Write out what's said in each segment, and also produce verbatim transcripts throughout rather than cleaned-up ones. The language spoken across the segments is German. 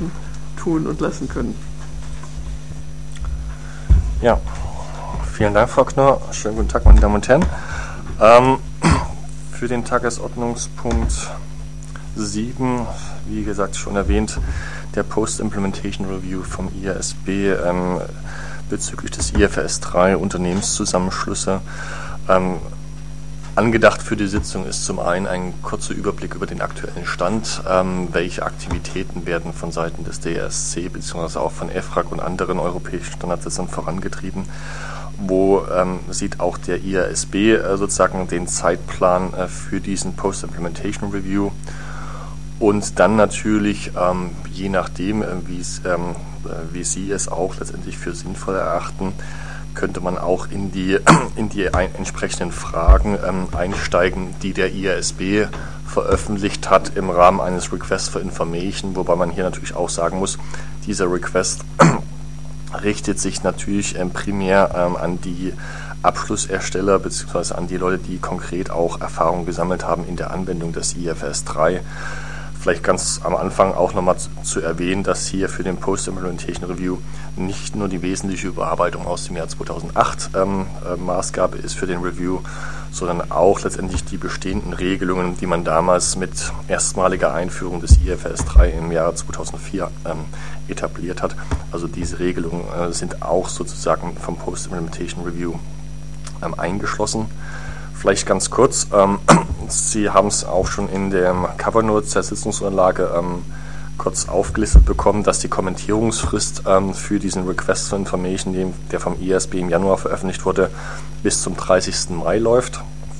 Sachen tun und lassen können. Ja, vielen Dank, Frau Knorr. Schönen guten Tag, meine Damen und Herren. Ähm, für den Tagesordnungspunkt sieben, wie gesagt schon erwähnt, der Post-Implementation Review vom I A S B ähm, bezüglich des I F R S drei Unternehmenszusammenschlüsse. Ähm, Angedacht für die Sitzung ist zum einen ein kurzer Überblick über den aktuellen Stand, ähm, welche Aktivitäten werden von Seiten des D R S C bzw. auch von E F R A G und anderen europäischen Standardsetzern vorangetrieben. Wo ähm, sieht auch der I A S B äh, sozusagen den Zeitplan äh, für diesen Post-Implementation Review und dann natürlich, ähm, je nachdem, äh, ähm, äh, wie Sie es auch letztendlich für sinnvoll erachten, könnte man auch in die, in die ein, entsprechenden Fragen ähm, einsteigen, die der I A S B veröffentlicht hat im Rahmen eines Request for Information, wobei man hier natürlich auch sagen muss, dieser Request richtet sich natürlich ähm, primär ähm, an die Abschlussersteller bzw. an die Leute, die konkret auch Erfahrung gesammelt haben in der Anwendung des I F R S drei. Vielleicht ganz am Anfang auch nochmal zu, zu erwähnen, dass hier für den Post-Implementation Review nicht nur die wesentliche Überarbeitung aus dem Jahr zweitausendacht ähm, äh, Maßgabe ist für den Review, sondern auch letztendlich die bestehenden Regelungen, die man damals mit erstmaliger Einführung des I F R S drei im Jahre zweitausendvier ähm, etabliert hat. Also diese Regelungen äh, sind auch sozusagen vom Post-Implementation Review ähm, eingeschlossen. Vielleicht ganz kurz, ähm, Sie haben es auch schon in dem Cover Notes der Sitzungsunterlage ähm, kurz aufgelistet bekommen, dass die Kommentierungsfrist ähm, für diesen Request for Information, den, der vom I A S B im Januar veröffentlicht wurde, bis zum dreißigsten Mai läuft.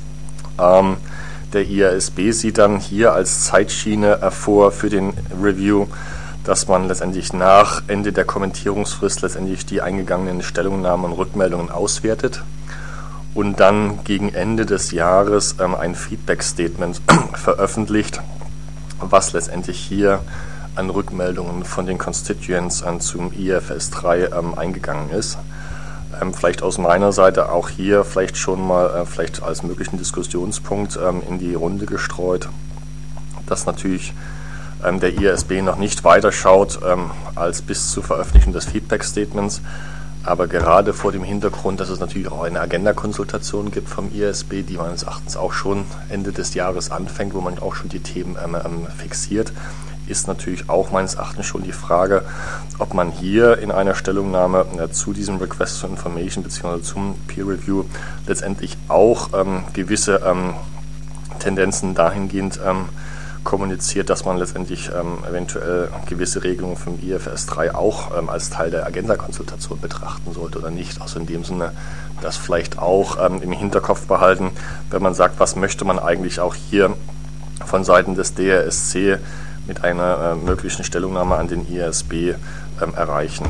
Ähm, der I A S B sieht dann hier als Zeitschiene hervor für den Review, dass man letztendlich nach Ende der Kommentierungsfrist letztendlich die eingegangenen Stellungnahmen und Rückmeldungen auswertet und dann gegen Ende des Jahres ähm, ein Feedback-Statement veröffentlicht, was letztendlich hier an Rückmeldungen von den Constituents ähm, zum I F R S drei ähm, eingegangen ist. Ähm, vielleicht aus meiner Seite auch hier vielleicht schon mal äh, vielleicht als möglichen Diskussionspunkt ähm, in die Runde gestreut, dass natürlich ähm, der I A S B noch nicht weiter schaut ähm, als bis zur Veröffentlichung des Feedback-Statements. Aber gerade vor dem Hintergrund, dass es natürlich auch eine Agenda-Konsultation gibt vom I A S B, die meines Erachtens auch schon Ende des Jahres anfängt, wo man auch schon die Themen ähm, ähm, fixiert, ist natürlich auch meines Erachtens schon die Frage, ob man hier in einer Stellungnahme äh, zu diesem Request for Information bzw. zum Peer Review letztendlich auch ähm, gewisse ähm, Tendenzen dahingehend ähm, kommuniziert, dass man letztendlich ähm, eventuell gewisse Regelungen vom I F R S drei auch ähm, als Teil der Agenda-Konsultation betrachten sollte oder nicht. Also in dem Sinne, das vielleicht auch ähm, im Hinterkopf behalten, wenn man sagt, was möchte man eigentlich auch hier von Seiten des D R S C mit einer äh, möglichen Stellungnahme an den I A S B ähm, erreichen.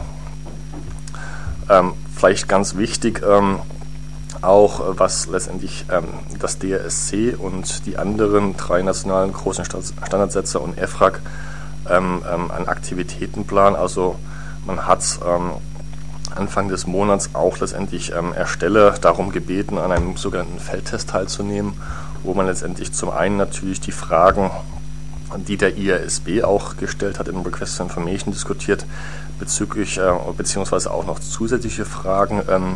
Ähm, vielleicht ganz wichtig, ähm, auch was letztendlich ähm, das D R S C und die anderen drei nationalen großen Standardsetzer und E F R A G ähm, ähm, an Aktivitätenplan. Also man hat ähm, Anfang des Monats auch letztendlich ähm, Ersteller darum gebeten, an einem sogenannten Feldtest teilzunehmen, wo man letztendlich zum einen natürlich die Fragen, die der I A S B auch gestellt hat, im Request for Information diskutiert, bezüglich äh, beziehungsweise auch noch zusätzliche Fragen ähm,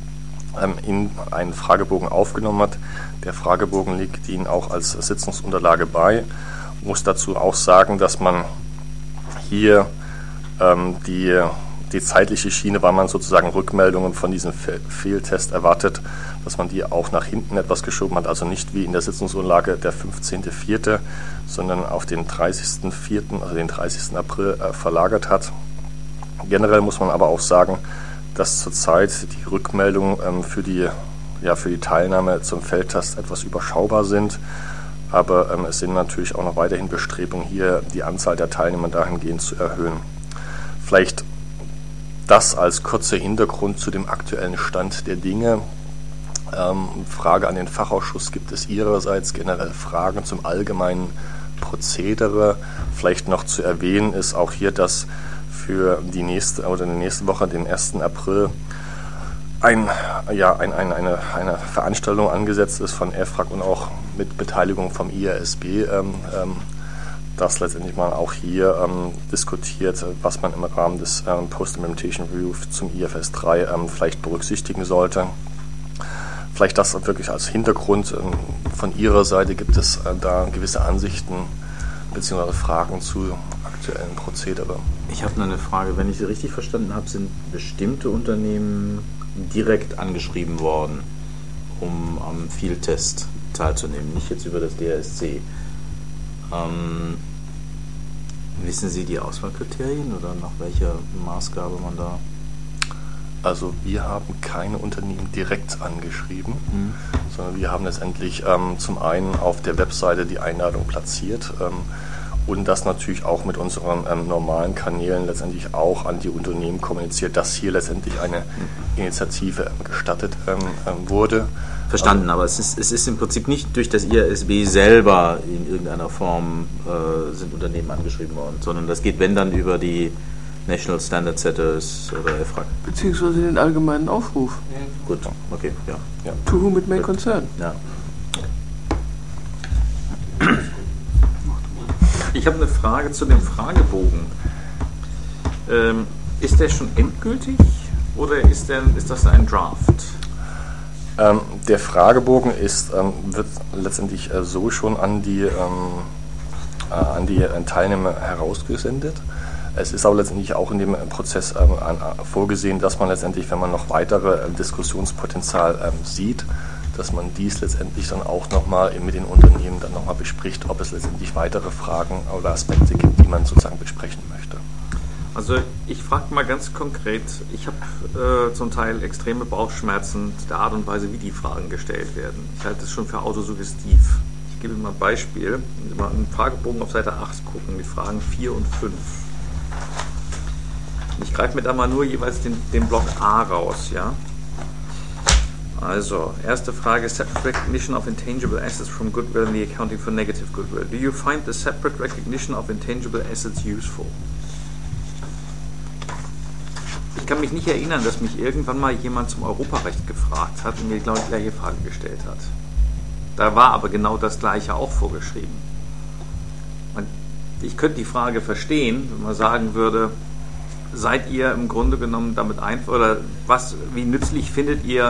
in einen Fragebogen aufgenommen hat. Der Fragebogen liegt Ihnen auch als Sitzungsunterlage bei. Ich muss dazu auch sagen, dass man hier ähm, die, die zeitliche Schiene, weil man sozusagen Rückmeldungen von diesem Fe- Fehltest erwartet, dass man die auch nach hinten etwas geschoben hat, also nicht wie in der Sitzungsunterlage der fünfzehnten vierten, sondern auf den dreißigsten vierten, also den dreißigsten April äh, verlagert hat. Generell muss man aber auch sagen, dass zurzeit die Rückmeldungen ähm, für, die, ja, für die Teilnahme zum Feldtest etwas überschaubar sind. Aber ähm, es sind natürlich auch noch weiterhin Bestrebungen, hier die Anzahl der Teilnehmer dahingehend zu erhöhen. Vielleicht das als kurzer Hintergrund zu dem aktuellen Stand der Dinge. Ähm, Frage an den Fachausschuss: Gibt es Ihrerseits generell Fragen zum allgemeinen Prozedere? Vielleicht noch zu erwähnen ist auch hier, dass für die nächste oder in der nächsten Woche, den ersten April, ein, ja, ein, ein, eine, eine Veranstaltung angesetzt ist von E F R A G und auch mit Beteiligung vom I A S B ähm, ähm, dass letztendlich man auch hier ähm, diskutiert, was man im Rahmen des ähm, Post-Implementation Review zum I F R S drei ähm, vielleicht berücksichtigen sollte. Vielleicht das wirklich als Hintergrund. Ähm, von Ihrer Seite gibt es äh, da gewisse Ansichten bzw. Fragen zu aktuellen Prozedere. Ich habe noch eine Frage. Wenn ich Sie richtig verstanden habe, sind bestimmte Unternehmen direkt angeschrieben worden, um am Field-Test teilzunehmen, nicht jetzt über das D R S C. Ähm, wissen Sie die Auswahlkriterien oder nach welcher Maßgabe man da... Also wir haben keine Unternehmen direkt angeschrieben, mhm. sondern wir haben letztendlich ähm, zum einen auf der Webseite die Einladung platziert ähm, und das natürlich auch mit unseren ähm, normalen Kanälen letztendlich auch an die Unternehmen kommuniziert, dass hier letztendlich eine Initiative ähm, gestattet ähm, ähm, wurde. Verstanden, aber es ist, es ist im Prinzip nicht durch das I R S B selber in irgendeiner Form äh, sind Unternehmen angeschrieben worden, sondern das geht, wenn dann, über die National Standard Setters oder F R A C. Beziehungsweise den allgemeinen Aufruf. Ja. Gut, okay, ja. ja. To whom it may concern. Ja. Ich habe eine Frage zu dem Fragebogen. Ähm, ist der schon endgültig oder ist, der, ist das ein Draft? Ähm, der Fragebogen ist, ähm, wird letztendlich äh, so schon an die, ähm, äh, an die äh, Teilnehmer herausgesendet. Es ist aber letztendlich auch in dem Prozess ähm, an, vorgesehen, dass man letztendlich, wenn man noch weitere äh, Diskussionspotenzial ähm, sieht, dass man dies letztendlich dann auch nochmal mit den Unternehmen dann nochmal bespricht, ob es letztendlich weitere Fragen oder Aspekte gibt, die man sozusagen besprechen möchte. Also ich frage mal ganz konkret, ich habe äh, zum Teil extreme Bauchschmerzen der Art und Weise, wie die Fragen gestellt werden. Ich halte das schon für autosuggestiv. Ich gebe mal ein Beispiel. Wenn Sie mal einen Fragebogen auf Seite acht gucken, mit Fragen vier und fünf. Ich greife mir da mal nur jeweils den, den Block A raus, ja. Also, erste Frage, separate recognition of intangible assets from goodwill in the accounting for negative goodwill. Do you find the separate recognition of intangible assets useful? Ich kann mich nicht erinnern, dass mich irgendwann mal jemand zum Europarecht gefragt hat und mir genau die gleiche Frage gestellt hat. Da war aber genau das Gleiche auch vorgeschrieben. Ich könnte die Frage verstehen, wenn man sagen würde, seid ihr im Grunde genommen damit ein, oder was, wie nützlich findet ihr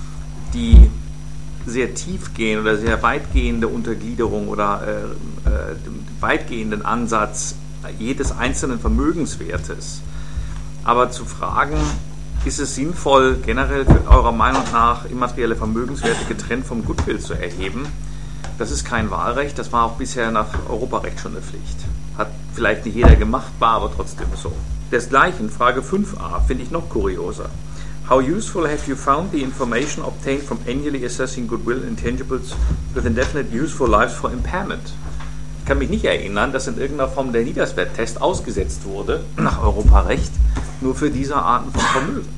die sehr tiefgehende oder sehr weitgehende Untergliederung oder äh, äh, weitgehenden Ansatz jedes einzelnen Vermögenswertes? Aber zu fragen, ist es sinnvoll, generell eurer Meinung nach immaterielle Vermögenswerte getrennt vom Goodwill zu erheben? Das ist kein Wahlrecht, das war auch bisher nach Europarecht schon eine Pflicht. Hat vielleicht nicht jeder gemacht, war aber trotzdem so. Desgleichen, Frage fünf a, finde ich noch kurioser. How useful have you found the information obtained from annually assessing goodwill and intangibles with indefinite useful lives for impairment? Ich kann mich nicht erinnern, dass in irgendeiner Form der Niederswerttest ausgesetzt wurde, nach Europarecht, nur für diese Arten von Vermögen.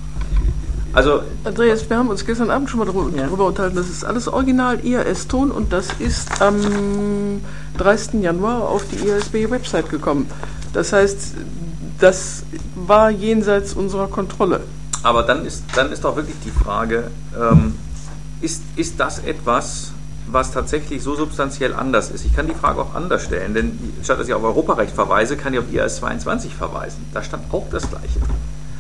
Also, Andreas, wir haben uns gestern Abend schon mal darüber, ja. darüber unterhalten, das ist alles original I R S-Ton und das ist am dreißigsten Januar auf die I R S B-Website gekommen. Das heißt, das war jenseits unserer Kontrolle. Aber dann ist, dann ist doch wirklich die Frage, ähm, ist, ist das etwas, was tatsächlich so substanziell anders ist? Ich kann die Frage auch anders stellen, denn statt dass ich auf Europarecht verweise, kann ich auf I R S zweiundzwanzig verweisen. Da stand auch das Gleiche drin.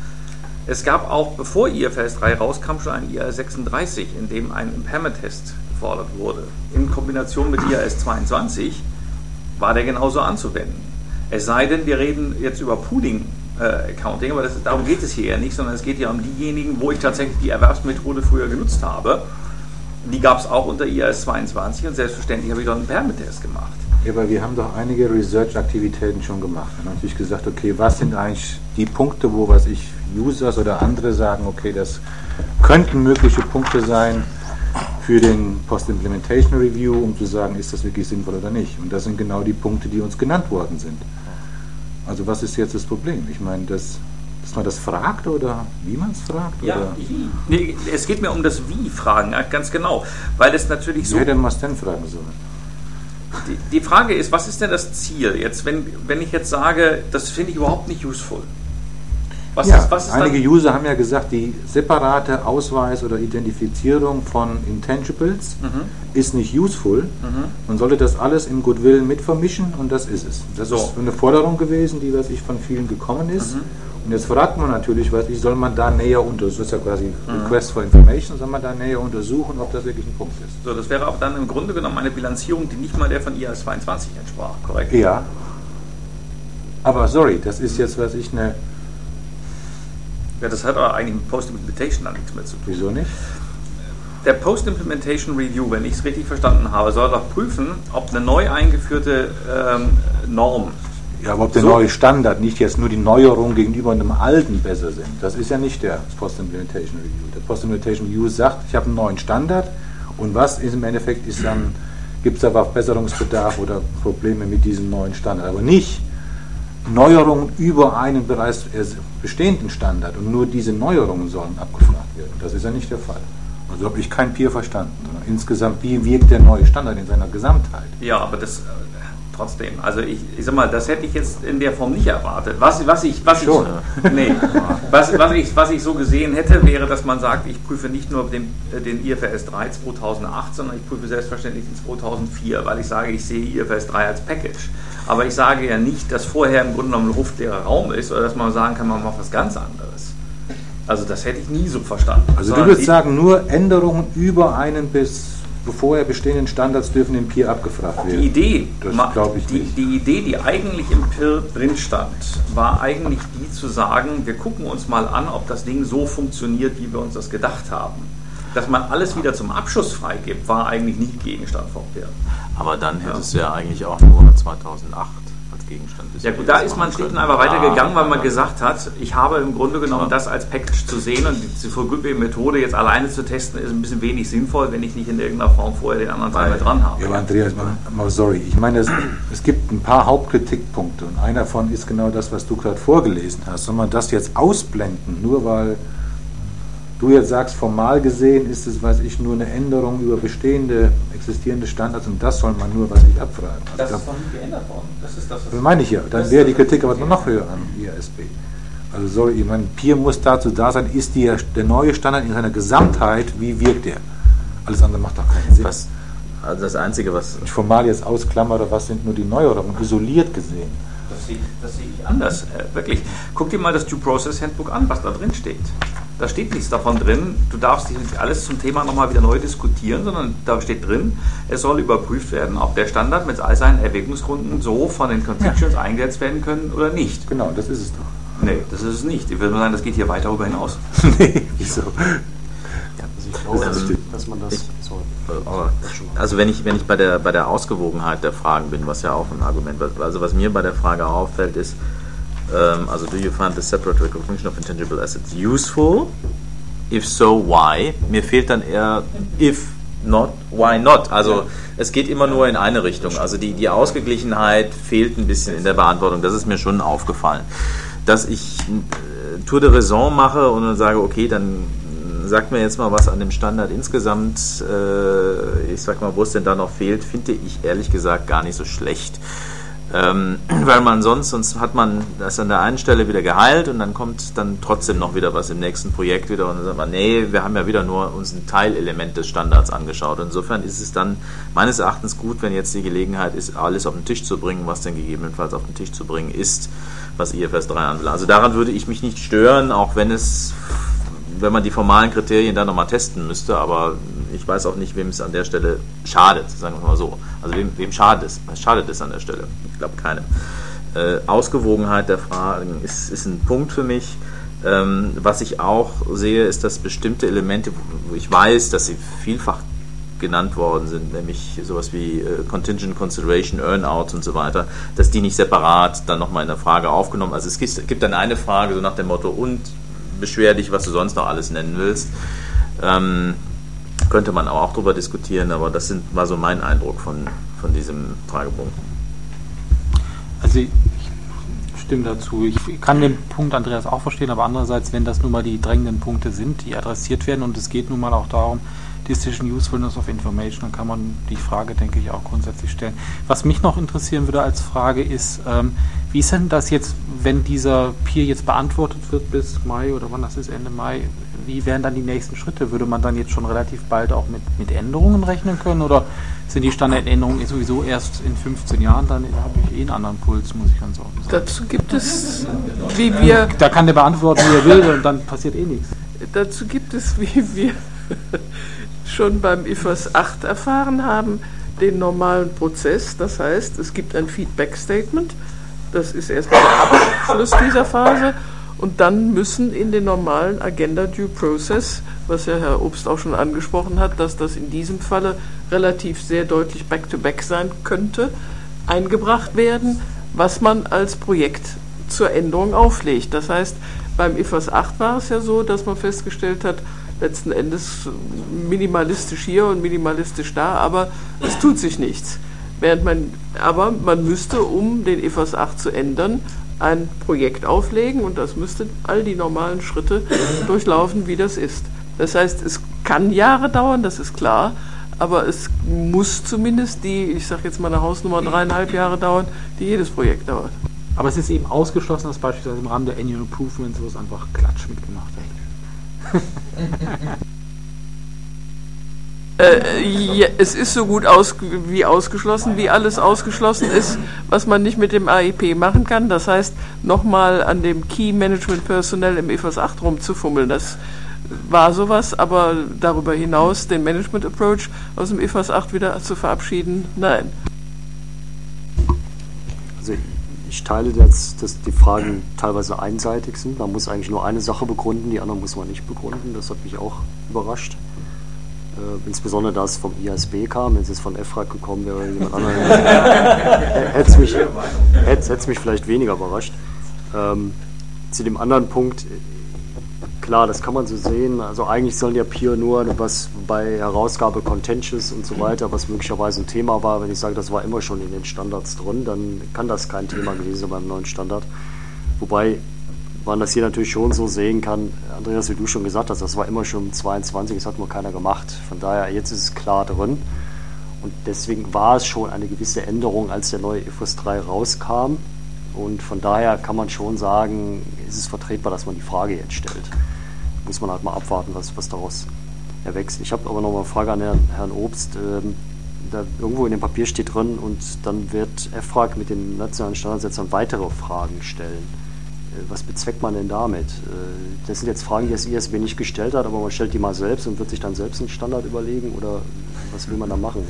Es gab auch, bevor I F R S drei rauskam, schon ein I R S sechsunddreißig, in dem ein Impairment-Test gefordert wurde. In Kombination mit I R S zweiundzwanzig war der genauso anzuwenden. Es sei denn, wir reden jetzt über Pooling äh, Accounting, aber das, darum geht es hier ja nicht, sondern es geht ja um diejenigen, wo ich tatsächlich die Erwerbsmethode früher genutzt habe. Die gab es auch unter I R S zweiundzwanzig und selbstverständlich habe ich dort einen Impairment-Test gemacht. Ja, aber wir haben doch einige Research-Aktivitäten schon gemacht. Wir haben natürlich gesagt, okay, was sind eigentlich die Punkte, wo was ich Users oder andere sagen, okay, das könnten mögliche Punkte sein für den Post-Implementation Review, um zu sagen, ist das wirklich sinnvoll oder nicht. Und das sind genau die Punkte, die uns genannt worden sind. Also was ist jetzt das Problem? Ich meine, das, dass man das fragt oder wie man es fragt? Ja, oder? wie? Nee, es geht mir um das Wie-Fragen, ganz genau. Weil es natürlich so... Wer hätte was denn fragen sollen? Die, die Frage ist, was ist denn das Ziel? Jetzt, wenn, wenn ich jetzt sage, das finde ich überhaupt nicht useful. Was ja, ist, was ist einige dann? User haben ja gesagt, die separate Ausweis oder Identifizierung von Intangibles Mhm. ist nicht useful. Mhm. Man sollte das alles im Goodwill mit vermischen und das ist es. Das So. ist eine Forderung gewesen, die was ich von vielen gekommen ist. Mhm. Und jetzt fragt man natürlich, was ich, soll man da näher untersuchen, das ist ja quasi Request for Information, soll man da näher untersuchen, ob das wirklich ein Punkt ist. So, das wäre auch dann im Grunde genommen eine Bilanzierung, die nicht mal der von I A S zweiundzwanzig entsprach, korrekt? Ja. Aber sorry, das ist jetzt, was ich eine, Ja, das hat aber eigentlich mit Post-Implementation dann nichts mehr zu tun. wieso nicht? Der Post-Implementation Review, wenn ich es richtig verstanden habe, soll doch prüfen, ob eine neu eingeführte ähm, Norm, Ja, aber ob der So. neue Standard nicht jetzt nur die Neuerung gegenüber einem alten besser sind, das ist ja nicht der Post-Implementation Review. Der Post-Implementation Review sagt, ich habe einen neuen Standard und was ist im Endeffekt ist dann, gibt es da Verbesserungsbedarf oder Probleme mit diesem neuen Standard, aber nicht Neuerungen über einen bereits bestehenden Standard und nur diese Neuerungen sollen abgefragt werden. Das ist ja nicht der Fall. Also habe ich kein Peer verstanden. Sondern insgesamt, wie wirkt der neue Standard in seiner Gesamtheit? ja, aber das äh, trotzdem, also ich, ich sag mal, das hätte ich jetzt in der Form nicht erwartet. Was, was ich, was Schon. ich, nee, was, was ich, was ich so gesehen hätte, wäre, dass man sagt, ich prüfe nicht nur den, den I F R S drei zweitausendacht, sondern ich prüfe selbstverständlich den zweitausendvier, weil ich sage, ich sehe I F R S drei als Package. Aber ich sage ja nicht, dass vorher im Grunde genommen ein luftleerer Raum ist oder dass man sagen kann, man macht was ganz anderes. Also das hätte ich nie so verstanden. Also du Sondern würdest die- sagen, nur Änderungen über einen bis vorher bestehenden Standards dürfen im Peer abgefragt werden. Die Idee, Das ma- glaube ich die, nicht. die Idee, die eigentlich im P I R drin stand, war eigentlich die zu sagen, wir gucken uns mal an, ob das Ding so funktioniert, wie wir uns das gedacht haben. Dass man alles wieder zum Abschuss freigibt, war eigentlich nicht Gegenstand vom P I R. Aber dann hättest du ja eigentlich auch nur zweitausendacht als Gegenstand. Ja gut, da ist man schlicht und einfach weitergegangen, weil man gesagt hat, ich habe im Grunde genommen das als Package zu sehen und die Goodwill-Methode jetzt alleine zu testen, ist ein bisschen wenig sinnvoll, wenn ich nicht in irgendeiner Form vorher den anderen Teil mit dran habe. Ja, aber Andreas, mal, mal sorry. Ich meine, es, es gibt ein paar Hauptkritikpunkte und einer davon ist genau das, was du gerade vorgelesen hast. Soll man das jetzt ausblenden, nur weil du jetzt sagst, formal gesehen ist es, weiß ich, nur eine Änderung über bestehende, existierende Standards und das soll man nur, was ich abfragen. Also Das da- ist noch nie geändert worden. Das ist das, was das meine ich ja. Dann Das- wäre die Kritik aber noch höher an I A S B. Also sorry, ich meine, Peer muss dazu da sein, ist die, der neue Standard in seiner Gesamtheit, wie wirkt der? Alles andere macht doch keinen Sinn. Was, also das Einzige, was... Ich formal jetzt ausklammere, was sind nur die Neuerungen, isoliert gesehen. Das sehe, das sehe ich anders, äh, wirklich. Guck dir mal das Due Process Handbook an, was da drin steht. Da steht nichts davon drin, du darfst nicht alles zum Thema nochmal wieder neu diskutieren, sondern da steht drin, es soll überprüft werden, ob der Standard mit all seinen Erwägungsgründen so von den Constituents eingesetzt werden können oder nicht. Genau, das ist es doch. Nee, das ist es nicht. Ich würde mal sagen, das geht hier weit darüber hinaus. Nee, wieso? Also ich glaube, Also, dass man das... ich- sorry. Aber, also wenn ich, wenn ich bei der, bei der Ausgewogenheit der Fragen bin, was ja auch ein Argument war, also was mir bei der Frage auffällt ist, ähm, also do you find the separate recognition of intangible assets useful? If so, why? Mir fehlt dann eher if not, why not? Also es geht immer nur in eine Richtung. Also die, die Ausgeglichenheit fehlt ein bisschen in der Beantwortung. Das ist mir schon aufgefallen. Dass ich äh, Tour de Raison mache und dann sage, okay, dann sagt mir jetzt mal was an dem Standard insgesamt, äh, ich sag mal, wo es denn da noch fehlt, finde ich ehrlich gesagt gar nicht so schlecht. Ähm, weil man sonst, sonst hat man das an der einen Stelle wieder geheilt und dann kommt dann trotzdem noch wieder was im nächsten Projekt wieder und dann sagt man, nee, wir haben ja wieder nur uns ein Teilelement des Standards angeschaut. Insofern ist es dann meines Erachtens gut, wenn jetzt die Gelegenheit ist, alles auf den Tisch zu bringen, was denn gegebenenfalls auf den Tisch zu bringen ist, was I F R S drei anbelangt. Also daran würde ich mich nicht stören, auch wenn es wenn man die formalen Kriterien dann nochmal testen müsste, aber ich weiß auch nicht, wem es an der Stelle schadet, sagen wir mal so. Also wem, wem schadet es? Was schadet es an der Stelle? Ich glaube keinem. Äh, Ausgewogenheit der Fragen ist, ist ein Punkt für mich. Ähm, was ich auch sehe, ist, dass bestimmte Elemente, wo ich weiß, dass sie vielfach genannt worden sind, nämlich sowas wie äh, Contingent Consideration, Earn-out und so weiter, dass die nicht separat dann nochmal in der Frage aufgenommen. Also es gibt, gibt dann eine Frage so nach dem Motto, und beschwer dich, was du sonst noch alles nennen willst. Ähm, könnte man auch drüber diskutieren, aber das sind, war so mein Eindruck von, von diesem Fragebogen. Also ich stimme dazu. Ich kann den Punkt, Andreas, auch verstehen, aber andererseits, wenn das nun mal die drängenden Punkte sind, die adressiert werden und es geht nun mal auch darum, Decision Usefulness of Information, dann kann man die Frage, denke ich, auch grundsätzlich stellen. Was mich noch interessieren würde als Frage ist, ähm, wie ist denn das jetzt, wenn dieser Peer jetzt beantwortet wird bis Mai oder wann das ist, Ende Mai, wie wären dann die nächsten Schritte? Würde man dann jetzt schon relativ bald auch mit, mit Änderungen rechnen können oder sind die Standardänderungen sowieso erst in fünfzehn Jahren? Dann habe ich eh einen anderen Puls, muss ich ganz offen sagen. Dazu gibt es, wie wir... Da kann der beantworten, wie er will und dann passiert eh nichts. Dazu gibt es, wie wir schon beim I F A S acht erfahren haben, den normalen Prozess. Das heißt, es gibt ein Feedback-Statement. Das ist erstmal der Abschluss dieser Phase. Und dann müssen in den normalen Agenda Due Process, was ja Herr Obst auch schon angesprochen hat, dass das in diesem Falle relativ sehr deutlich back-to-back sein könnte, eingebracht werden, was man als Projekt zur Änderung auflegt. Das heißt, beim I F A S acht war es ja so, dass man festgestellt hat, letzten Endes minimalistisch hier und minimalistisch da, aber es tut sich nichts. Während man, aber man müsste, um den I F A S acht zu ändern, ein Projekt auflegen und das müsste all die normalen Schritte durchlaufen, wie das ist. Das heißt, es kann Jahre dauern, das ist klar, aber es muss zumindest die, ich sage jetzt mal eine Hausnummer, dreieinhalb Jahre dauern, die jedes Projekt dauert. Aber es ist eben ausgeschlossen, dass beispielsweise im Rahmen der Annual Improvements sowas einfach Klatsch mitgemacht wird. Äh, ja, es ist so gut aus, wie ausgeschlossen, wie alles ausgeschlossen ist, was man nicht mit dem A I P machen kann. Das heißt, nochmal an dem Key Management Personnel im I F A S acht rumzufummeln, das war sowas, aber darüber hinaus den Management Approach aus dem I F A S acht wieder zu verabschieden, nein. Also ich teile jetzt, dass die Fragen teilweise einseitig sind. Man muss eigentlich nur eine Sache begründen, die andere muss man nicht begründen. Das hat mich auch überrascht. Äh, insbesondere da es vom I A S B kam, wenn es jetzt von E F R A G gekommen wäre oder jemand anderem, hätte es mich, hätte es mich vielleicht weniger überrascht. Ähm, zu dem anderen Punkt, klar, das kann man so sehen, also eigentlich sollen ja Peer nur, was bei Herausgabe Contentious und so weiter, was möglicherweise ein Thema war, wenn ich sage, das war immer schon in den Standards drin, dann kann das kein Thema gewesen sein beim neuen Standard. Wobei man das hier natürlich schon so sehen kann, Andreas, wie du schon gesagt hast, das war immer schon zweiundzwanzig, das hat nur keiner gemacht. Von daher, jetzt ist es klar drin. Und deswegen war es schon eine gewisse Änderung, als der neue I F R S drei rauskam. Und von daher kann man schon sagen, ist es vertretbar, dass man die Frage jetzt stellt. Muss man halt mal abwarten, was, was daraus erwächst. Ich habe aber noch mal eine Frage an Herrn, Herrn Obst. Ähm, da irgendwo in dem Papier steht drin, und dann wird E F R A G mit den nationalen Standardsetzern weitere Fragen stellen. Was bezweckt man denn damit? Das sind jetzt Fragen, die das I S B nicht gestellt hat, aber man stellt die mal selbst und wird sich dann selbst einen Standard überlegen, oder was will man da machen?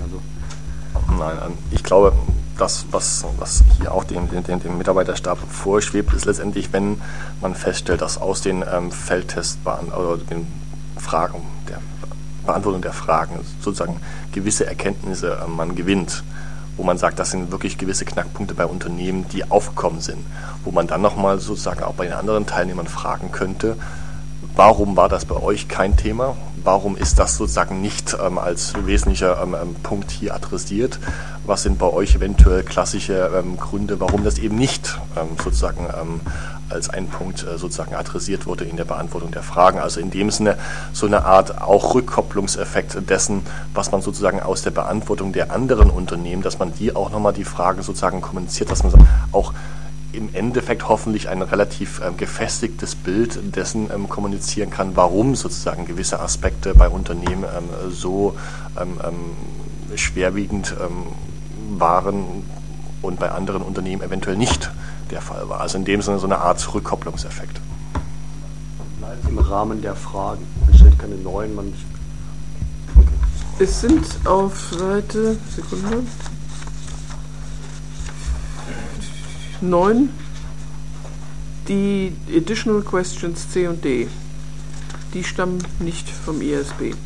Also Nein, ich glaube, das, was, was hier auch dem, dem, dem Mitarbeiterstab vorschwebt, ist letztendlich, wenn man feststellt, dass aus den ähm, Feldtests oder den Fragen, der Beantwortung der Fragen sozusagen gewisse Erkenntnisse äh, man gewinnt, wo man sagt, das sind wirklich gewisse Knackpunkte bei Unternehmen, die aufgekommen sind, wo man dann nochmal sozusagen auch bei den anderen Teilnehmern fragen könnte, warum war das bei euch kein Thema? Warum ist das sozusagen nicht ähm, als wesentlicher ähm, Punkt hier adressiert? Was sind bei euch eventuell klassische ähm, Gründe, warum das eben nicht ähm, sozusagen ähm, als ein Punkt äh, sozusagen adressiert wurde in der Beantwortung der Fragen? Also in dem Sinne so eine Art auch Rückkopplungseffekt dessen, was man sozusagen aus der Beantwortung der anderen Unternehmen, dass man die auch nochmal die Fragen sozusagen kommuniziert, dass man auch im Endeffekt hoffentlich ein relativ ähm, gefestigtes Bild dessen ähm, kommunizieren kann, warum sozusagen gewisse Aspekte bei Unternehmen ähm, so ähm, ähm, schwerwiegend ähm, waren und bei anderen Unternehmen eventuell nicht der Fall war. Also in dem Sinne so eine Art Rückkopplungseffekt. Bleibt im Rahmen der Fragen. Man stellt keine neuen, man... Okay. Es sind auf Seite, Sekunde, neun, die Additional Questions C und D. Die stammen nicht vom I S B.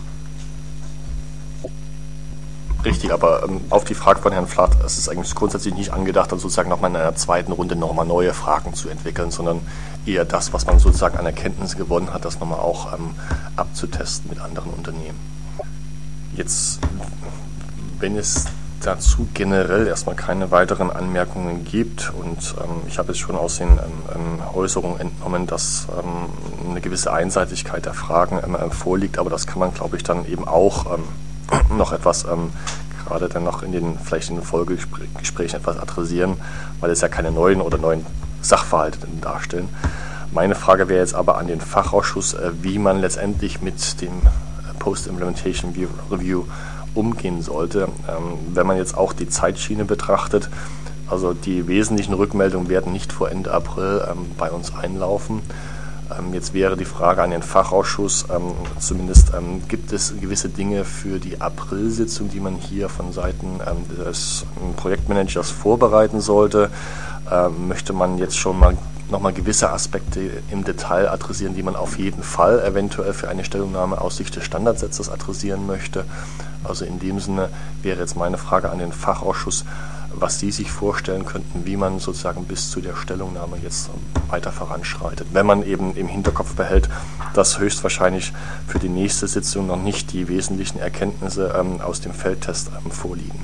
Richtig, aber ähm, auf die Frage von Herrn Flatt, es ist eigentlich grundsätzlich nicht angedacht, dann sozusagen nochmal in einer zweiten Runde nochmal neue Fragen zu entwickeln, sondern eher das, was man sozusagen an Erkenntnisse gewonnen hat, das nochmal auch ähm, abzutesten mit anderen Unternehmen. Jetzt, wenn es dazu generell erstmal keine weiteren Anmerkungen gibt. Und ähm, ich habe jetzt schon aus den ähm, Äußerungen entnommen, dass ähm, eine gewisse Einseitigkeit der Fragen ähm, vorliegt, aber das kann man, glaube ich, dann eben auch ähm, noch etwas, ähm, gerade dann noch in den, vielleicht in den Folgegesprächen etwas adressieren, weil es ja keine neuen oder neuen Sachverhalte darstellen. Meine Frage wäre jetzt aber an den Fachausschuss, äh, wie man letztendlich mit dem Post-Implementation Review umgehen sollte. Ähm, wenn man jetzt auch die Zeitschiene betrachtet, also die wesentlichen Rückmeldungen werden nicht vor Ende April ähm, bei uns einlaufen. Ähm, jetzt wäre die Frage an den Fachausschuss, ähm, zumindest ähm, gibt es gewisse Dinge für die Aprilsitzung, die man hier von Seiten ähm, des ähm, Projektmanagers vorbereiten sollte. Ähm, möchte man jetzt schon mal nochmal gewisse Aspekte im Detail adressieren, die man auf jeden Fall eventuell für eine Stellungnahme aus Sicht des Standardsetzers adressieren möchte. Also in dem Sinne wäre jetzt meine Frage an den Fachausschuss, was Sie sich vorstellen könnten, wie man sozusagen bis zu der Stellungnahme jetzt weiter voranschreitet. Wenn man eben im Hinterkopf behält, dass höchstwahrscheinlich für die nächste Sitzung noch nicht die wesentlichen Erkenntnisse ähm, aus dem Feldtest ähm, vorliegen.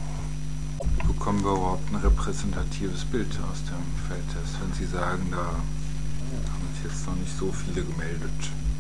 Bekommen wir überhaupt ein repräsentatives Bild aus dem Feldtest, wenn Sie sagen, da haben sich jetzt noch nicht so viele gemeldet?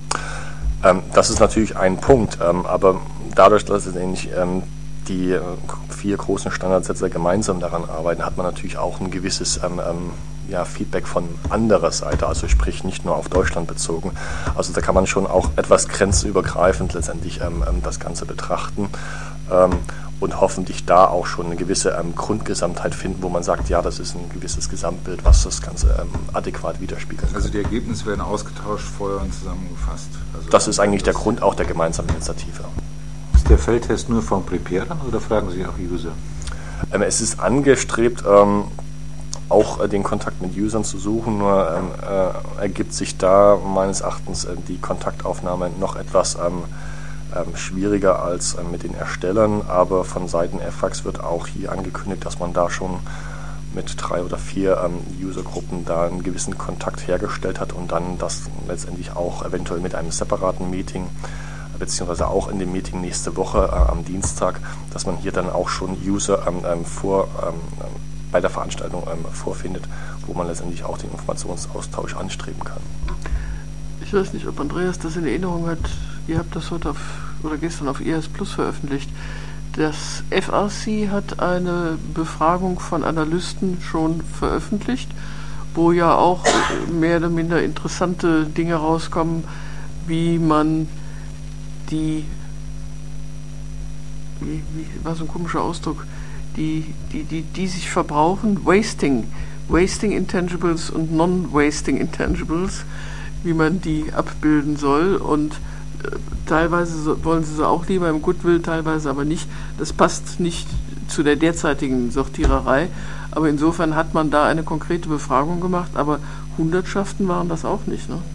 Ähm, das ist natürlich ein Punkt, ähm, aber dadurch, dass es eigentlich ähm, die äh, vier großen Standardsetzer gemeinsam daran arbeiten, hat man natürlich auch ein gewisses ähm, ähm, ja, Feedback von anderer Seite, also sprich nicht nur auf Deutschland bezogen. Also da kann man schon auch etwas grenzübergreifend letztendlich ähm, ähm, das Ganze betrachten. Ähm, und hoffentlich da auch schon eine gewisse ähm, Grundgesamtheit finden, wo man sagt, ja, das ist ein gewisses Gesamtbild, was das Ganze ähm, adäquat widerspiegelt. Also die Ergebnisse werden ausgetauscht, vorher und zusammengefasst. Also das ist eigentlich der Grund auch der gemeinsamen Initiative. Ist der Feldtest nur von Preparern oder fragen Sie auch User? Ähm, es ist angestrebt, ähm, auch äh, den Kontakt mit Usern zu suchen, nur ähm, äh, ergibt sich da meines Erachtens äh, die Kontaktaufnahme noch etwas ähm, Ähm, schwieriger als äh, mit den Erstellern, aber von Seiten F A X wird auch hier angekündigt, dass man da schon mit drei oder vier ähm, Usergruppen da einen gewissen Kontakt hergestellt hat und dann das letztendlich auch eventuell mit einem separaten Meeting, beziehungsweise auch in dem Meeting nächste Woche äh, am Dienstag, dass man hier dann auch schon User ähm, ähm, vor, ähm, bei der Veranstaltung ähm, vorfindet, wo man letztendlich auch den Informationsaustausch anstreben kann. Ich weiß nicht, ob Andreas das in Erinnerung hat. Ihr habt das heute auf, oder gestern auf I S Plus veröffentlicht. Das F R C hat eine Befragung von Analysten schon veröffentlicht, wo ja auch mehr oder minder interessante Dinge rauskommen, wie man die, wie, wie war so ein komischer Ausdruck, die, die, die, die sich verbrauchen, Wasting, Wasting Intangibles und Non-Wasting Intangibles, wie man die abbilden soll, und teilweise wollen sie sie auch lieber im Goodwill, teilweise aber nicht. Das passt nicht zu der derzeitigen Sortiererei, aber insofern hat man da eine konkrete Befragung gemacht, aber Hundertschaften waren das auch nicht, ne?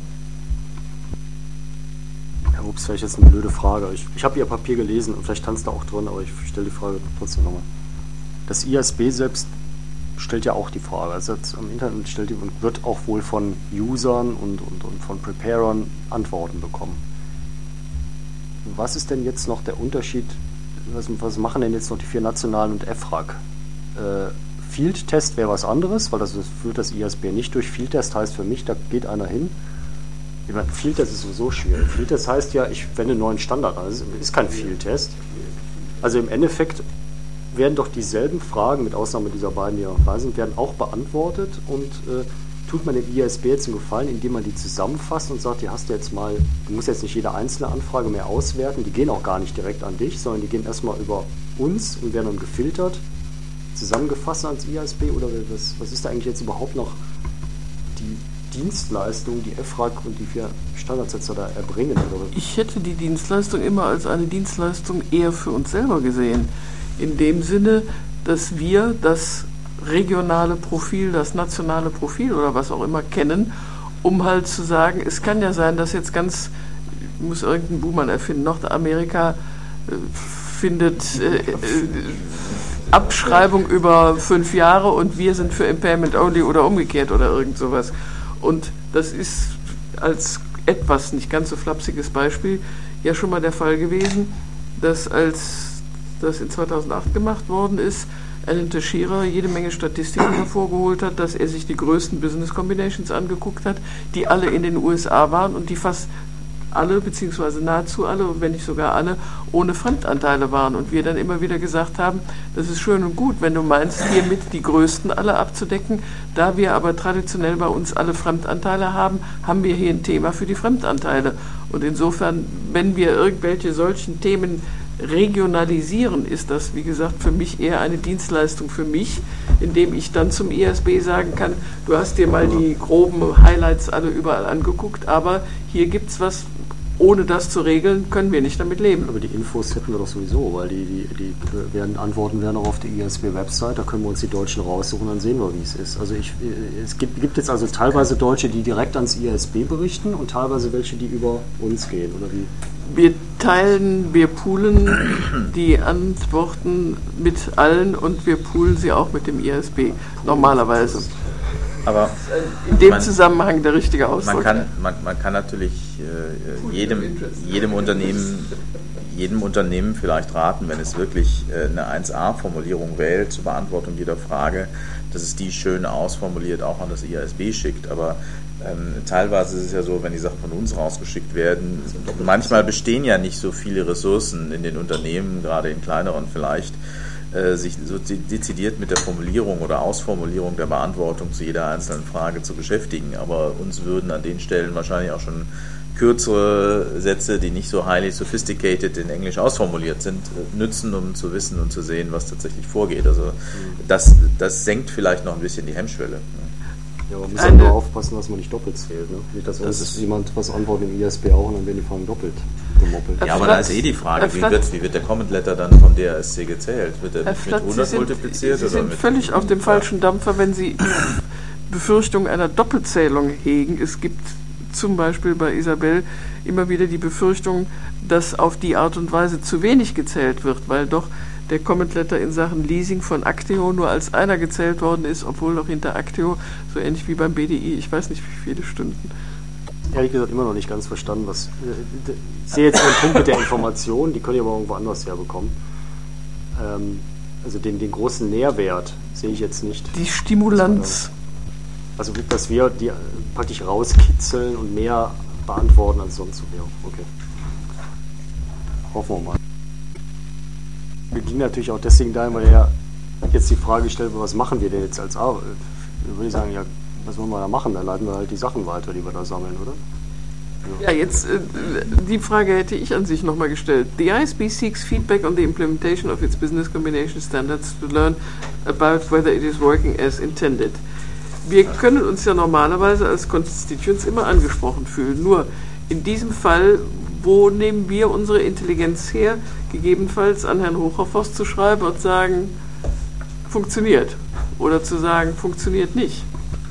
Ja, ups, vielleicht jetzt eine blöde Frage. Ich, ich habe Ihr Papier gelesen und vielleicht stand es da auch drin, aber ich stelle die Frage trotzdem nochmal. Das I S B selbst stellt ja auch die Frage, also am Internet stellt die und wird auch wohl von Usern und, und, und von Preparern Antworten bekommen. Was ist denn jetzt noch der Unterschied, was, was machen denn jetzt noch die vier nationalen und F R A G? Äh, Field-Test wäre was anderes, weil das, das führt das I S B nicht durch. Field-Test heißt für mich, da geht einer hin. Ich meine, Field-Test ist sowieso schwierig. Field-Test heißt ja, ich wende einen neuen Standard an. Das ist kein Field-Test. Also im Endeffekt werden doch dieselben Fragen, mit Ausnahme dieser beiden, die noch da sind, werden auch beantwortet und äh, tut man dem I S B jetzt einen Gefallen, indem man die zusammenfasst und sagt, die hast du jetzt mal, du musst jetzt nicht jede einzelne Anfrage mehr auswerten, die gehen auch gar nicht direkt an dich, sondern die gehen erstmal über uns und werden dann gefiltert, zusammengefasst ans I S B, oder was, was ist da eigentlich jetzt überhaupt noch die Dienstleistung, die F R A G und die vier Standardsetzer da erbringen? Oder? Ich hätte die Dienstleistung immer als eine Dienstleistung eher für uns selber gesehen, in dem Sinne, dass wir das regionale Profil, das nationale Profil oder was auch immer kennen, um halt zu sagen, es kann ja sein, dass jetzt ganz, ich muss irgendeinen Buhmann erfinden, Nordamerika äh, findet äh, äh, Abschreibung über fünf Jahre und wir sind für Impairment Only oder umgekehrt oder irgend sowas. Und das ist als etwas nicht ganz so flapsiges Beispiel ja schon mal der Fall gewesen, dass als das in zweitausendacht gemacht worden ist, Alan Teixeira jede Menge Statistiken hervorgeholt hat, dass er sich die größten Business Combinations angeguckt hat, die alle in den U S A waren und die fast alle, beziehungsweise nahezu alle, wenn nicht sogar alle, ohne Fremdanteile waren. Und wir dann immer wieder gesagt haben, das ist schön und gut, wenn du meinst, hiermit die größten alle abzudecken. Da wir aber traditionell bei uns alle Fremdanteile haben, haben wir hier ein Thema für die Fremdanteile. Und insofern, wenn wir irgendwelche solchen Themen regionalisieren, ist das, wie gesagt, für mich eher eine Dienstleistung für mich, indem ich dann zum I S B sagen kann, du hast dir mal die groben Highlights alle überall angeguckt, aber hier gibt es was, ohne das zu regeln, können wir nicht damit leben. Aber die Infos hätten wir doch sowieso, weil die, die, die werden, Antworten werden auch auf der I S B-Website, da können wir uns die Deutschen raussuchen, dann sehen wir, wie es ist. Also ich, es gibt, gibt jetzt also teilweise Deutsche, die direkt ans I S B berichten und teilweise welche, die über uns gehen, oder wie? Wir teilen, wir poolen die Antworten mit allen und wir poolen sie auch mit dem I S B, normalerweise. Aber in dem Zusammenhang der richtige Ausdruck. Man kann, man, man kann natürlich äh, jedem, jedem, Unternehmen, jedem Unternehmen vielleicht raten, wenn es wirklich äh, eine eins A-Formulierung wählt zur Beantwortung jeder Frage, dass es die schön ausformuliert auch an das I S B schickt. Aber ähm, teilweise ist es ja so, wenn die Sachen von uns rausgeschickt werden, manchmal bestehen ja nicht so viele Ressourcen in den Unternehmen, gerade in kleineren vielleicht, sich so dezidiert mit der Formulierung oder Ausformulierung der Beantwortung zu jeder einzelnen Frage zu beschäftigen. Aber uns würden an den Stellen wahrscheinlich auch schon kürzere Sätze, die nicht so highly sophisticated in Englisch ausformuliert sind, nützen, um zu wissen und zu sehen, was tatsächlich vorgeht. Also das, das senkt vielleicht noch ein bisschen die Hemmschwelle. Ja, man muss halt nur aufpassen, dass man nicht doppelt zählt. Ne? Nicht, dass das uns jemand was antwortet im I S B auch und dann werden die Fragen doppelt gemoppelt. Ja, aber da ist eh die Frage, wie wird, wie wird der Comment Letter dann vom D R S C gezählt? Wird er mit hundert Sie multipliziert? sind, Sie oder sind mit völlig auf dem falschen Dampfer, wenn Sie Befürchtung einer Doppelzählung hegen. Es gibt zum Beispiel bei Isabel immer wieder die Befürchtung, dass auf die Art und Weise zu wenig gezählt wird, weil doch der Comment Letter in Sachen Leasing von Acteo nur als einer gezählt worden ist, obwohl noch hinter Acteo, so ähnlich wie beim B D I, ich weiß nicht wie viele Stunden. Ehrlich gesagt immer noch nicht ganz verstanden, was. Ich sehe jetzt den Punkt mit der Information, die können ihr aber irgendwo anders herbekommen. Ähm, also den, den großen Nährwert sehe ich jetzt nicht. Die Stimulanz. Also dass wir die praktisch rauskitzeln und mehr beantworten als sonst so wäre. Okay. Hoffen wir mal. Wir gingen natürlich auch deswegen dahin, weil er jetzt die Frage gestellt wird, was machen wir denn jetzt als Arbeit? Da würde ich sagen, ja, was wollen wir da machen? Dann leiten wir halt die Sachen weiter, die wir da sammeln, oder? Ja, ja jetzt äh, die Frage hätte ich an sich nochmal gestellt. The I S B seeks feedback on the implementation of its business combination standards to learn about whether it is working as intended. Wir können uns ja normalerweise als Constituents immer angesprochen fühlen, nur in diesem Fall, wo nehmen wir unsere Intelligenz her, gegebenenfalls an Herrn Hochhofers zu schreiben und sagen, funktioniert, oder zu sagen, funktioniert nicht.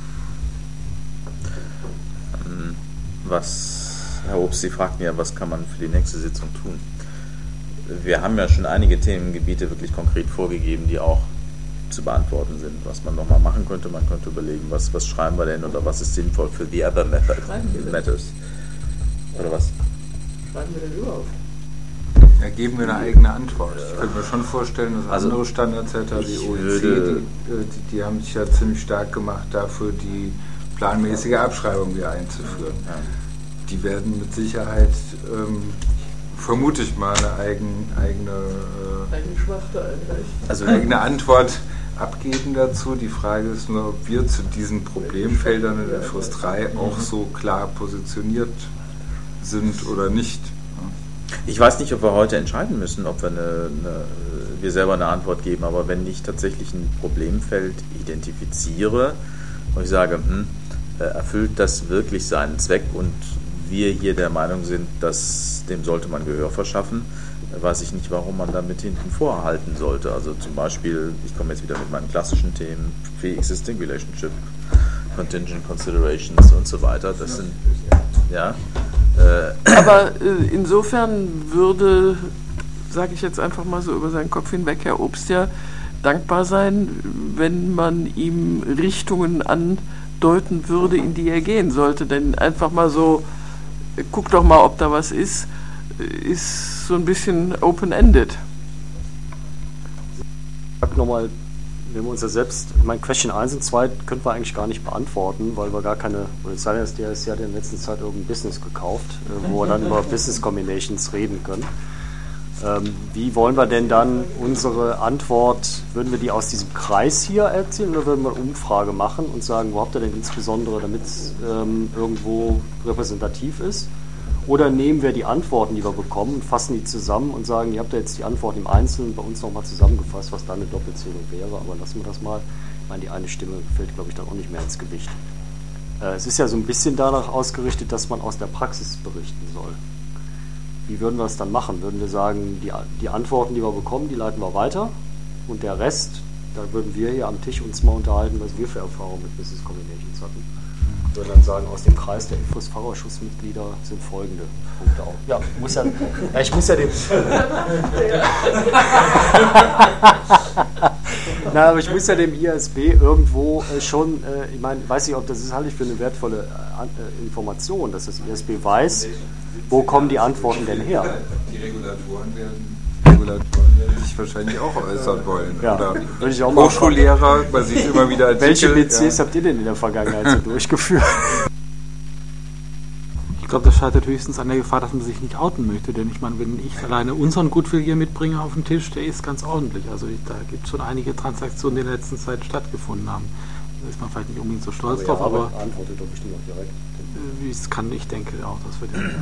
Was, Herr Obst, Sie fragten ja, was kann man für die nächste Sitzung tun? Wir haben ja schon einige Themengebiete wirklich konkret vorgegeben, die auch zu beantworten sind. Was man nochmal machen könnte, man könnte überlegen, was, was schreiben wir denn oder was ist sinnvoll für the other method, matters. Oder was? Schreiben wir denn überhaupt? Da geben wir eine eigene Antwort. Ich könnte mir schon vorstellen, dass also andere Standardsetter wie O E C, die, die, die haben sich ja ziemlich stark gemacht dafür, die planmäßige Abschreibung wieder einzuführen. Ja. Die werden mit Sicherheit, ähm, vermute ich mal, eine eigen, eigene, äh, also eigene Antwort abgeben dazu. Die Frage ist nur, ob wir zu diesen Problemfeldern in der F R I S drei auch so klar positioniert sind oder nicht. Ich weiß nicht, ob wir heute entscheiden müssen, ob wir, eine, eine, wir selber eine Antwort geben, aber wenn ich tatsächlich ein Problemfeld identifiziere und ich sage, hm, erfüllt das wirklich seinen Zweck und wir hier der Meinung sind, dass dem sollte man Gehör verschaffen, weiß ich nicht, warum man damit hinten vorhalten sollte. Also zum Beispiel, ich komme jetzt wieder mit meinen klassischen Themen, Pre-Existing Relationship, Contingent Considerations und so weiter. Das sind, ja. Äh, Aber äh, insofern würde, sage ich jetzt einfach mal so über seinen Kopf hinweg, Herr Obst ja dankbar sein, wenn man ihm Richtungen andeuten würde, in die er gehen sollte. Denn einfach mal so, guck doch mal, ob da was ist, ist so ein bisschen open-ended. frage nochmal, wenn wir uns ja selbst, ich meine, Question eins und zwei können wir eigentlich gar nicht beantworten, weil wir gar keine, oder es sei denn, der ist ja in der letzten Zeit irgendein Business gekauft, äh, wo wir dann über Business Combinations reden können. Ähm, wie wollen wir denn dann unsere Antwort, würden wir die aus diesem Kreis hier erzielen oder würden wir eine Umfrage machen und sagen, wo habt ihr denn insbesondere, damit es ähm, irgendwo repräsentativ ist? Oder nehmen wir die Antworten, die wir bekommen, und fassen die zusammen und sagen, ihr habt ja jetzt die Antworten im Einzelnen bei uns nochmal zusammengefasst, was dann eine Doppelzählung wäre, aber lassen wir das mal. Ich meine, die eine Stimme fällt, glaube ich, dann auch nicht mehr ins Gewicht. Äh, es ist ja so ein bisschen danach ausgerichtet, dass man aus der Praxis berichten soll. Wie würden wir es dann machen? Würden wir sagen, die, die Antworten, die wir bekommen, die leiten wir weiter und der Rest, da würden wir hier am Tisch uns mal unterhalten, was wir für Erfahrungen mit Business Combinations hatten. Ich würde dann sagen, aus dem Kreis der Infos-Fachausschussmitglieder sind folgende Punkte auch. Ja, muss ja, ja ich muss ja den... Na, aber ich muss ja dem I S B irgendwo äh, schon, äh, ich meine, weiß nicht, ob das ist, halte ich für eine wertvolle äh, Information, dass das I S B weiß, wo kommen die Antworten denn her? Die Regulatoren werden, Regulatoren werden sich wahrscheinlich auch äußern wollen. Ja, oder würde ich auch mal Hochschullehrer, man sieht immer wieder Artikel. Welche B Cs ja. habt ihr denn in der Vergangenheit so durchgeführt? Ich glaube, das scheitert höchstens an der Gefahr, dass man sich nicht outen möchte. Denn ich meine, wenn ich alleine unseren Goodwill hier mitbringe auf den Tisch, der ist ganz ordentlich. Also ich, da gibt es schon einige Transaktionen, die in der letzten Zeit stattgefunden haben. Da ist man vielleicht nicht unbedingt so stolz drauf, aber, aber antwortet doch bestimmt auch direkt. Wie es kann, ich denke auch, das wird ja.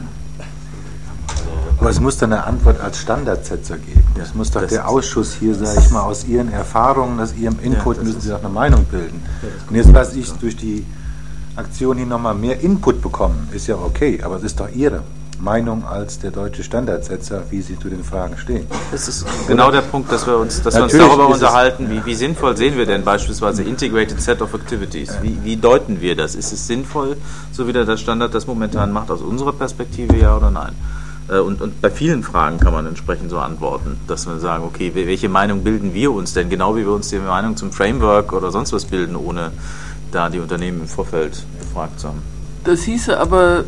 Aber es muss dann eine Antwort als Standardsetzer geben. Es muss doch der Ausschuss hier, sage ich mal, aus Ihren Erfahrungen, aus Ihrem Input Ja, müssen Sie doch eine Meinung bilden. Und jetzt lasse ich durch die Aktion hier nochmal mehr Input bekommen. Ist ja okay, aber es ist doch Ihre Meinung als der deutsche Standardsetzer, wie Sie zu den Fragen stehen. Das ist genau der Punkt, dass wir uns, dass wir uns Natürlich darüber ist es- unterhalten, wie, wie sinnvoll sehen wir denn beispielsweise Integrated Set of Activities? Wie, wie deuten wir das? Ist es sinnvoll, so wie der der Standard das momentan macht, aus unserer Perspektive, ja oder nein? Äh, Und, und bei vielen Fragen kann man entsprechend so antworten, dass wir sagen, okay, wel- welche Meinung bilden wir uns denn? Genau wie wir uns die Meinung zum Framework oder sonst was bilden, ohne da die Unternehmen im Vorfeld befragt zu haben. Das hieße aber,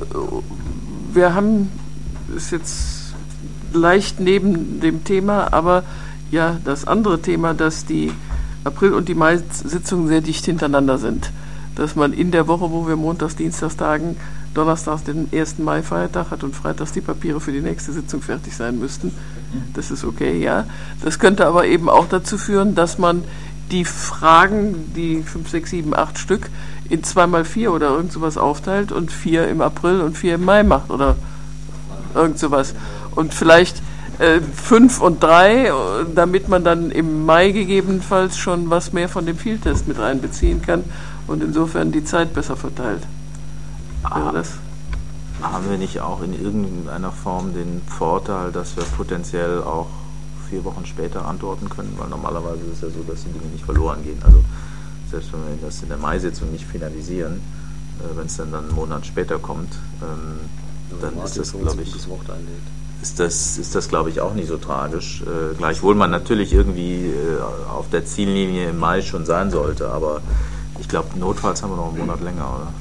wir haben, ist jetzt leicht neben dem Thema, aber ja, das andere Thema, dass die April- und die Mai-Sitzungen sehr dicht hintereinander sind. Dass man in der Woche, wo wir montags, dienstags tagen, donnerstags den ersten Mai Feiertag hat und freitags die Papiere für die nächste Sitzung fertig sein müssten. Das ist okay, ja. Das könnte aber eben auch dazu führen, dass man die Fragen, die fünf, sechs, sieben, acht Stück, in zwei mal vier oder irgend sowas aufteilt und vier im April und vier im Mai macht oder irgend sowas. Und vielleicht äh, fünf und drei, äh, damit man dann im Mai gegebenenfalls schon was mehr von dem Fieldtest mit einbeziehen kann und insofern die Zeit besser verteilt. Wäre das? Haben wir nicht auch in irgendeiner Form den Vorteil, dass wir potenziell auch vier Wochen später antworten können? Weil normalerweise ist es ja so, dass die Dinge nicht verloren gehen. Also selbst wenn wir das in der Mai-Sitzung nicht finalisieren, äh, wenn es dann, dann einen Monat später kommt, ähm, dann ist das, glaube ich, ist das, ist das, glaube ich, auch nicht so tragisch. Äh, gleichwohl man natürlich irgendwie äh, auf der Ziellinie im Mai schon sein sollte, aber ich glaube, notfalls haben wir noch einen Monat länger, oder?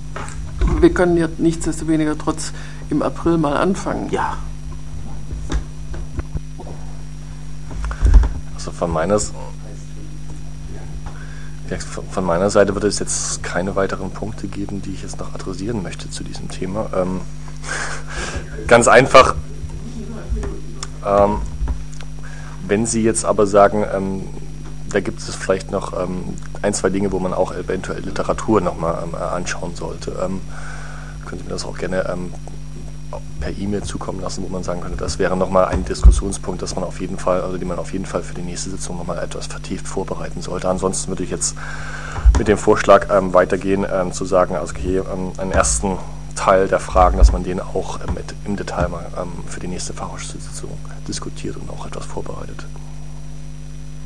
Wir können ja nichtsdestoweniger trotz im April mal anfangen. Ja. Also von meiner, von meiner Seite wird es jetzt keine weiteren Punkte geben, die ich jetzt noch adressieren möchte zu diesem Thema. Ähm, ganz einfach, ähm, wenn Sie jetzt aber sagen, ähm, da gibt es vielleicht noch ähm, ein, zwei Dinge, wo man auch eventuell Literatur nochmal ähm, anschauen sollte. Ähm, können Sie mir das auch gerne ähm, per E-Mail zukommen lassen, wo man sagen könnte, das wäre nochmal ein Diskussionspunkt, dass man auf jeden Fall, also den man auf jeden Fall für die nächste Sitzung nochmal etwas vertieft vorbereiten sollte. Ansonsten würde ich jetzt mit dem Vorschlag ähm, weitergehen, ähm, zu sagen, also okay, ähm, einen ersten Teil der Fragen, dass man den auch ähm, mit, im Detail mal ähm, für die nächste Fachausschussitzung diskutiert und auch etwas vorbereitet.